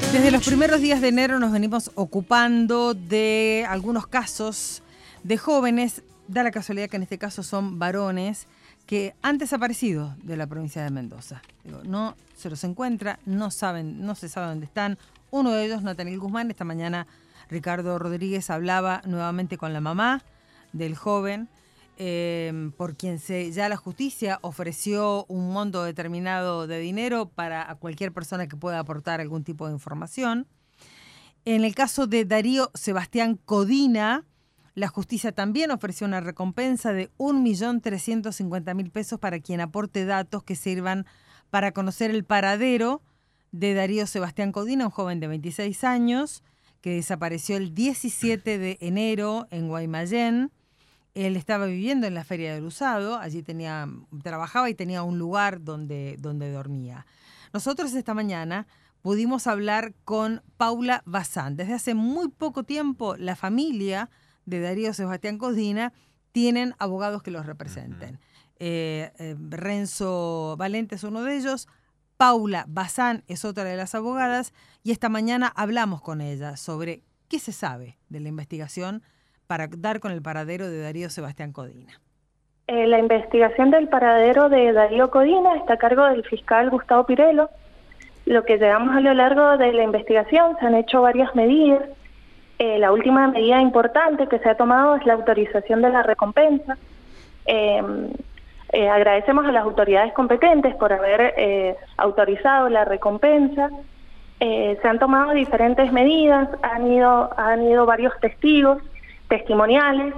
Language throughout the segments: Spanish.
Desde los primeros días de enero nos venimos ocupando de algunos casos de jóvenes, da la casualidad que en este caso son varones, que han desaparecido de la provincia de Mendoza. No se los encuentra, no se sabe dónde están. Uno de ellos, Nathaniel Guzmán, esta mañana Ricardo Rodríguez hablaba nuevamente con la mamá del joven, por quien ya la justicia ofreció un monto determinado de dinero para a cualquier persona que pueda aportar algún tipo de información. En el caso de Darío Sebastián Codina, la justicia también ofreció una recompensa de 1.350.000 pesos para quien aporte datos que sirvan para conocer el paradero de Darío Sebastián Codina, un joven de 26 años que desapareció el 17 de enero en Guaymallén. Él estaba viviendo en la Feria del Usado, allí trabajaba y tenía un lugar donde dormía. Nosotros esta mañana pudimos hablar con Paula Bazán. Desde hace muy poco tiempo la familia de Darío Sebastián Codina tienen abogados que los representen. Renzo Valente es uno de ellos, Paula Bazán es otra de las abogadas, y esta mañana hablamos con ella sobre qué se sabe de la investigación para dar con el paradero de Darío Sebastián Codina. La investigación del paradero de Darío Codina está a cargo del fiscal Gustavo Pirelo. Lo que llevamos a lo largo de la investigación, se han hecho varias medidas. La última medida importante que se ha tomado es la autorización de la recompensa. Agradecemos a las autoridades competentes por haber autorizado la recompensa. Se han tomado diferentes medidas, han ido varios testimoniales,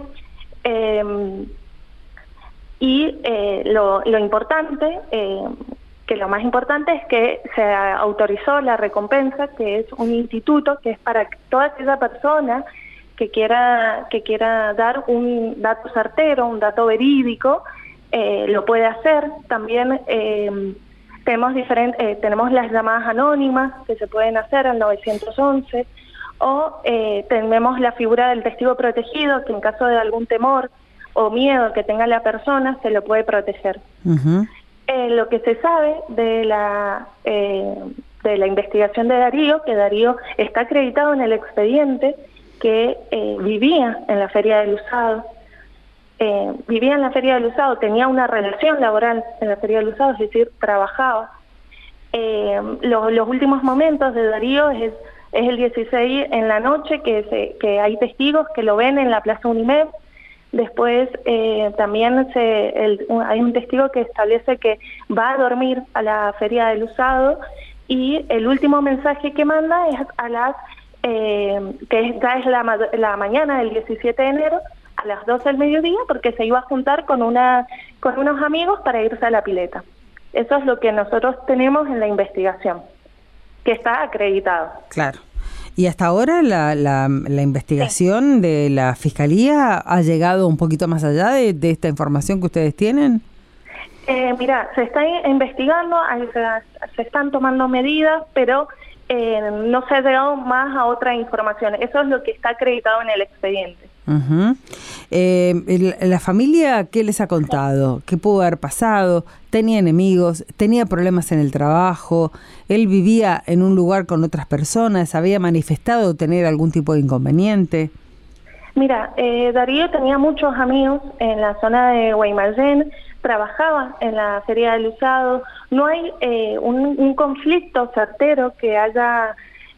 y lo importante, que lo más importante es que se autorizó la recompensa, que es un instituto que es para toda aquella persona que quiera dar un dato certero, un dato verídico, lo puede hacer. También tenemos las llamadas anónimas que se pueden hacer al 911, o tenemos la figura del testigo protegido, que en caso de algún temor o miedo que tenga la persona, se lo puede proteger. Uh-huh. Lo que se sabe de la investigación de Darío, que Darío está acreditado en el expediente, que vivía en la Feria del Usado. Tenía una relación laboral en la Feria del Usado, es decir, trabajaba. Los últimos momentos de Darío es el 16 en la noche, que hay testigos que lo ven en la Plaza Unimed. Después también hay un testigo que establece que va a dormir a la Feria del Usado, y el último mensaje que manda es ya es la mañana del 17 de enero, a las 12 del mediodía, porque se iba a juntar con unos amigos para irse a la pileta. Eso es lo que nosotros tenemos en la investigación, que está acreditado. Claro. Y hasta ahora la investigación de la Fiscalía ha llegado un poquito más allá de esta información que ustedes tienen. Mira, se está investigando, se están tomando medidas, pero no se ha llegado más a otra información. Eso es lo que está acreditado en el expediente. Uh-huh. La familia, ¿qué les ha contado? ¿Qué pudo haber pasado? ¿Tenía enemigos? ¿Tenía problemas en el trabajo? ¿Él vivía en un lugar con otras personas? ¿Había manifestado tener algún tipo de inconveniente? Mira, Darío tenía muchos amigos en la zona de Guaymallén, trabajaba en la Feria del Usado. No hay un conflicto certero que haya...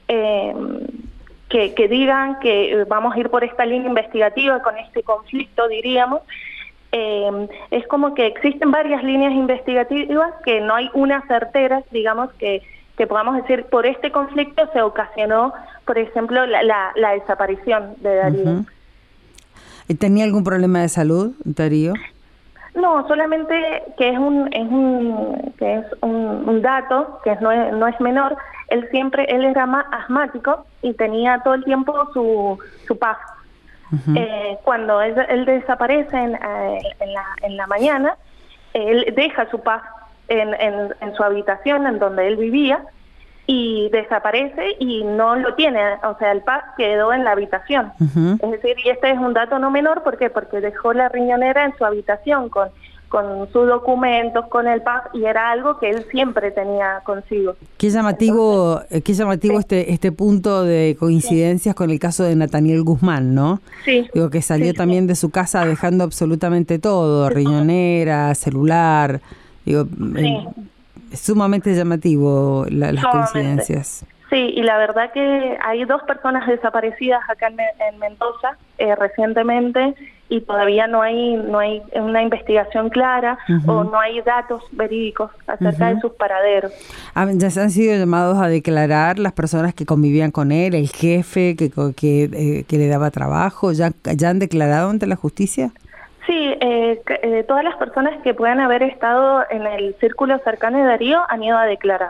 Que digan que vamos a ir por esta línea investigativa con este conflicto, diríamos. Es como que existen varias líneas investigativas, que no hay una certera, digamos, que podamos decir, por este conflicto se ocasionó, por ejemplo, la desaparición de Darío. Uh-huh. ¿Tenía algún problema de salud, Darío? No, solamente que es un dato que no es menor. Él era más asmático y tenía todo el tiempo su PAF. Uh-huh. Cuando él desaparece en la mañana, él deja su PAF en su habitación, en donde él vivía, y desaparece y no lo tiene, o sea, el PAF quedó en la habitación. Uh-huh. Es decir, y este es un dato no menor, ¿por qué? Porque dejó la riñonera en su habitación con con sus documentos, con el PAF, y era algo que él siempre tenía consigo. Qué llamativo, sí, este punto de coincidencias con el caso de Nathaniel Guzmán, ¿no? Sí. Digo, que salió sí, también de su casa dejando absolutamente todo, riñonera, celular. Digo, es sumamente llamativo las coincidencias. Sí, y la verdad que hay 2 personas desaparecidas acá en Mendoza recientemente, y todavía no hay una investigación clara o no hay datos verídicos acerca de sus paraderos. ¿Ya se han sido llamados a declarar las personas que convivían con él, el jefe que le daba trabajo? ¿Ya han declarado ante la justicia? Sí, todas las personas que puedan haber estado en el círculo cercano de Darío han ido a declarar.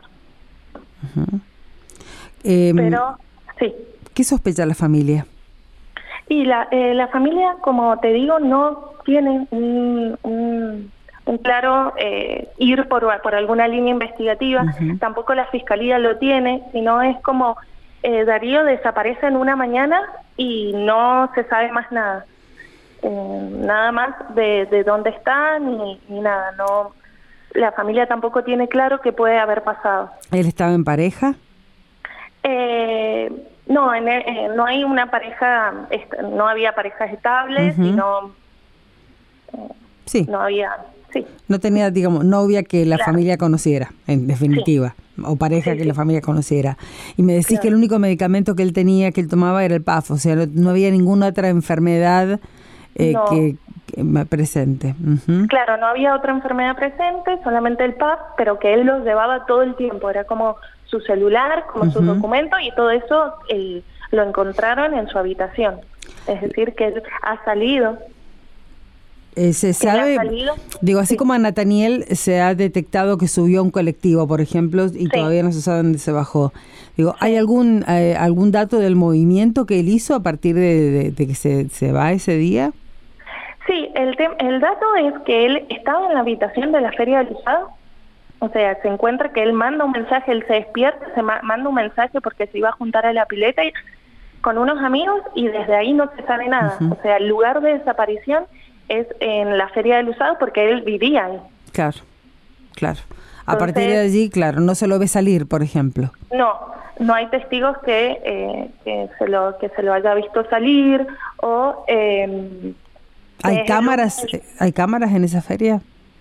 Pero, sí. ¿Qué sospecha la familia? Y la familia, como te digo, no tiene un claro ir por alguna línea investigativa. Tampoco la fiscalía lo tiene, sino es como Darío desaparece en una mañana y no se sabe más nada. Nada más de dónde está ni nada. No, la familia tampoco tiene claro qué puede haber pasado. ¿Él estaba en pareja? No, no hay una pareja, no había parejas estables, sino sí. No había, sí. No tenía, digamos, novia que la familia conociera, en definitiva, o pareja que la familia conociera. Y me decís que el único medicamento que él tenía, que él tomaba, era el PAF, o sea, no había ninguna otra enfermedad que presente. Claro, no había otra enfermedad presente, solamente el PAF, pero que él los llevaba todo el tiempo, era como su celular, como sus documentos, y todo eso lo encontraron en su habitación. Es decir, que él ha salido. Se sabe, digo, así como a Nathaniel se ha detectado que subió a un colectivo, por ejemplo, y todavía no se sabe dónde se bajó. Digo, ¿hay algún dato del movimiento que él hizo a partir de que se va ese día? Sí, el dato es que él estaba en la habitación de la Feria del Usado. O sea, se encuentra que él manda un mensaje, él se despierta, manda un mensaje porque se iba a juntar a la pileta con unos amigos, y desde ahí no se sabe nada. O sea, el lugar de desaparición es en la Feria del Usado porque él vivía ahí. Claro. A partir de allí, claro, no se lo ve salir, por ejemplo. No hay testigos que se lo haya visto salir o... ¿Hay cámaras en esa feria?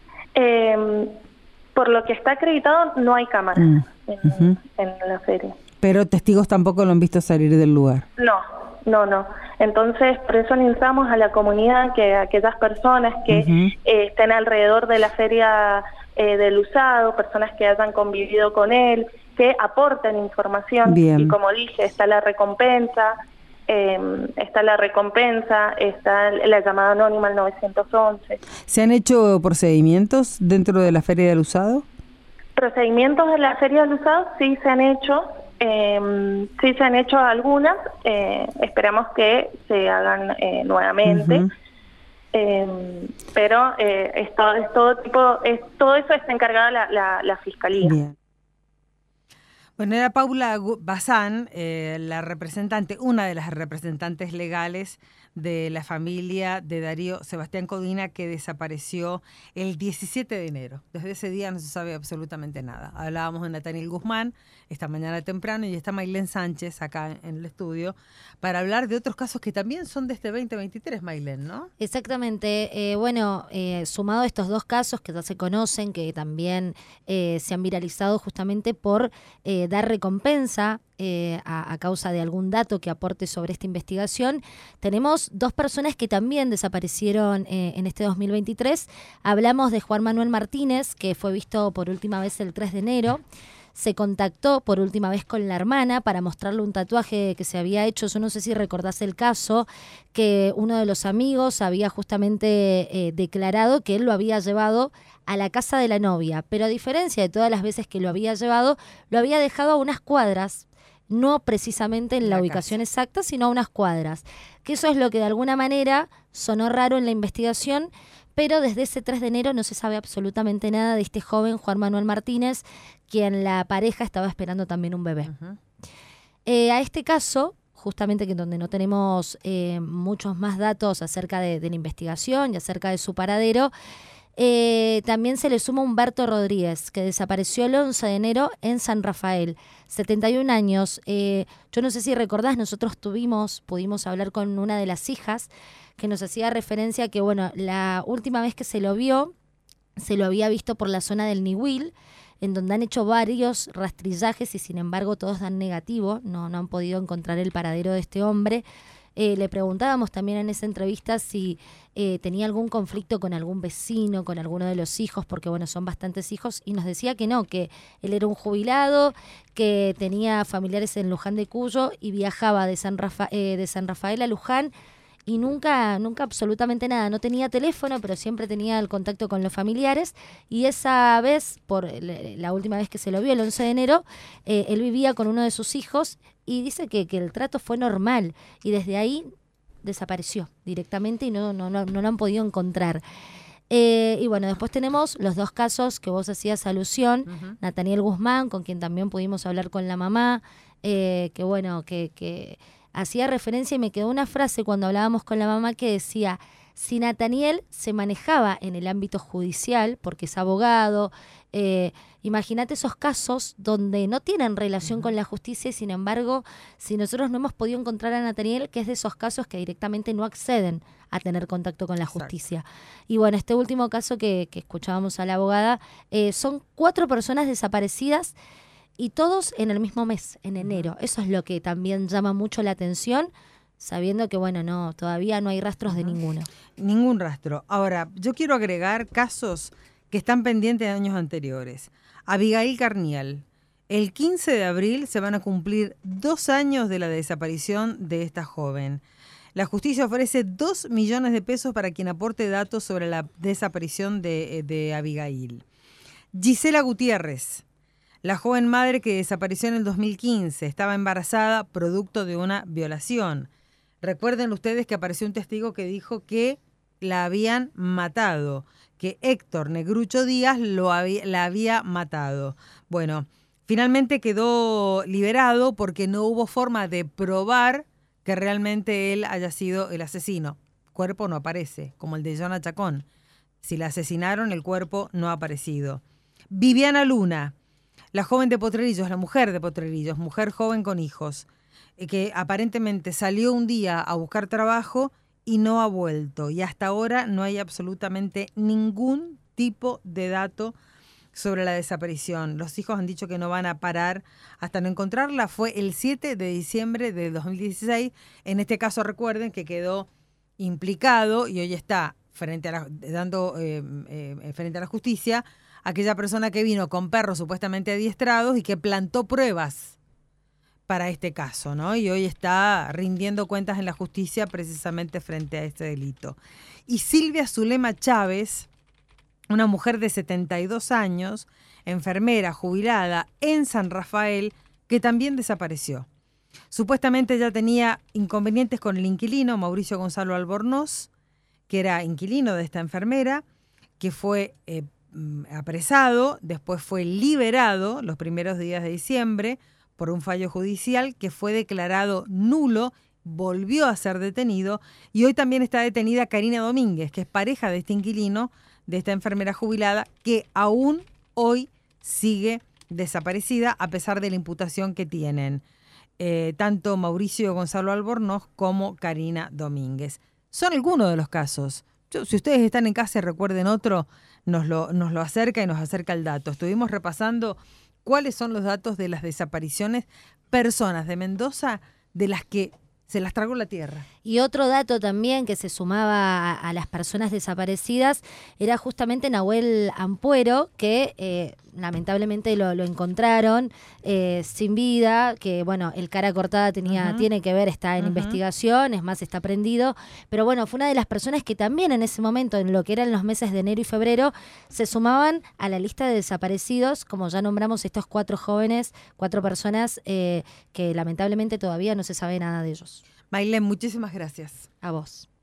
Por lo que está acreditado, no hay cámaras en la feria. Pero testigos tampoco lo han visto salir del lugar. No. Entonces, por eso instamos a la comunidad, que aquellas personas que estén alrededor de la feria del Usado, personas que hayan convivido con él, que aporten información. Bien. Y como dije, está la recompensa, está la llamada anónima al 911. ¿Se han hecho procedimientos dentro de la Feria del Usado? Procedimientos de la Feria del Usado sí se han hecho. Sí se han hecho algunas, esperamos que se hagan nuevamente, pero todo eso está encargada la Fiscalía. Bien. Bueno, era Paula Bazán, la representante, una de las representantes legales de la familia de Darío Sebastián Codina, que desapareció el 17 de enero. Desde ese día no se sabe absolutamente nada. Hablábamos de Nathaniel Guzmán esta mañana temprano, y está Maylén Sánchez acá en el estudio para hablar de otros casos que también son de este 2023, Maylén, ¿no? Exactamente. Sumado a estos 2 casos que ya se conocen, que también se han viralizado justamente por dar recompensa a causa de algún dato que aporte sobre esta investigación, tenemos 2 personas que también desaparecieron en este 2023. Hablamos de Juan Manuel Martínez, que fue visto por última vez el 3 de enero. Se contactó por última vez con la hermana para mostrarle un tatuaje que se había hecho. Yo no sé si recordás el caso, que uno de los amigos había justamente declarado que él lo había llevado a la casa de la novia, pero a diferencia de todas las veces que lo había llevado, lo había dejado a unas cuadras, no precisamente en la ubicación exacta, sino a unas cuadras. Que eso es lo que de alguna manera sonó raro en la investigación, pero desde ese 3 de enero no se sabe absolutamente nada de este joven Juan Manuel Martínez, quien la pareja estaba esperando también un bebé. A este caso, justamente que donde no tenemos muchos más datos acerca de la investigación y acerca de su paradero, También se le suma Humberto Rodríguez, que desapareció el 11 de enero en San Rafael, 71 años. Yo no sé si recordás, nosotros pudimos hablar con una de las hijas que nos hacía referencia que, bueno, la última vez que se lo vio, se lo había visto por la zona del Niwil, en donde han hecho varios rastrillajes y sin embargo todos dan negativo, no han podido encontrar el paradero de este hombre. Le preguntábamos también en esa entrevista si tenía algún conflicto con algún vecino, con alguno de los hijos, porque bueno, son bastantes hijos, y nos decía que no, que él era un jubilado, que tenía familiares en Luján de Cuyo y viajaba de San Rafael a Luján, y nunca absolutamente nada. No tenía teléfono, pero siempre tenía el contacto con los familiares, y esa vez, por la última vez que se lo vio, el 11 de enero, él vivía con uno de sus hijos y dice que el trato fue normal, y desde ahí desapareció directamente y no lo han podido encontrar. Y bueno, después tenemos los dos casos que vos hacías alusión, Nathaniel Guzmán, con quien también pudimos hablar con la mamá, que bueno, que hacía referencia, y me quedó una frase cuando hablábamos con la mamá que decía: si Nathaniel se manejaba en el ámbito judicial, porque es abogado, imagínate esos casos donde no tienen relación con la justicia, y sin embargo, si nosotros no hemos podido encontrar a Nathaniel, que es de esos casos que directamente no acceden a tener contacto con la justicia. Y bueno, este último caso que escuchábamos a la abogada, son 4 personas desaparecidas, y todos en el mismo mes, en enero. Eso es lo que también llama mucho la atención, sabiendo que, bueno, todavía no hay rastros de ninguno. Ningún rastro. Ahora, yo quiero agregar casos que están pendientes de años anteriores. Abigail Carnial. El 15 de abril se van a cumplir 2 años de la desaparición de esta joven. La justicia ofrece 2 millones de pesos para quien aporte datos sobre la desaparición de Abigail. Gisela Gutiérrez. La joven madre que desapareció en el 2015, estaba embarazada producto de una violación. Recuerden ustedes que apareció un testigo que dijo que la habían matado, que Héctor Negrucho Díaz la había matado. Bueno, finalmente quedó liberado porque no hubo forma de probar que realmente él haya sido el asesino. Cuerpo no aparece, como el de Jonah Chacón. Si la asesinaron, el cuerpo no ha aparecido. Viviana Luna. La joven de Potrerillos, la mujer de Potrerillos, mujer joven con hijos, que aparentemente salió un día a buscar trabajo y no ha vuelto. Y hasta ahora no hay absolutamente ningún tipo de dato sobre la desaparición. Los hijos han dicho que no van a parar hasta no encontrarla. Fue el 7 de diciembre de 2016. En este caso recuerden que quedó implicado y hoy está frente a la justicia aquella persona que vino con perros supuestamente adiestrados y que plantó pruebas para este caso, ¿no? Y hoy está rindiendo cuentas en la justicia precisamente frente a este delito. Y Silvia Zulema Chávez, una mujer de 72 años, enfermera jubilada en San Rafael, que también desapareció. Supuestamente ya tenía inconvenientes con el inquilino, Mauricio Gonzalo Albornoz, que era inquilino de esta enfermera, que fue apresado, después fue liberado los primeros días de diciembre por un fallo judicial que fue declarado nulo, volvió a ser detenido, y hoy también está detenida Karina Domínguez, que es pareja de este inquilino, de esta enfermera jubilada, que aún hoy sigue desaparecida a pesar de la imputación que tienen tanto Mauricio Gonzalo Albornoz como Karina Domínguez. Son algunos de los casos. Si ustedes están en casa y recuerden otro, nos lo acerca y nos acerca el dato. Estuvimos repasando cuáles son los datos de las desapariciones, personas de Mendoza de las que se las tragó la tierra. Y otro dato también que se sumaba a las personas desaparecidas era justamente Nahuel Ampuero, que lamentablemente lo encontraron sin vida, que bueno, el cara cortada tiene que ver, está en investigación, es más, está prendido, pero bueno, fue una de las personas que también en ese momento, en lo que eran los meses de enero y febrero, se sumaban a la lista de desaparecidos, como ya nombramos estos 4 personas que lamentablemente todavía no se sabe nada de ellos. Maylén, muchísimas gracias. A vos.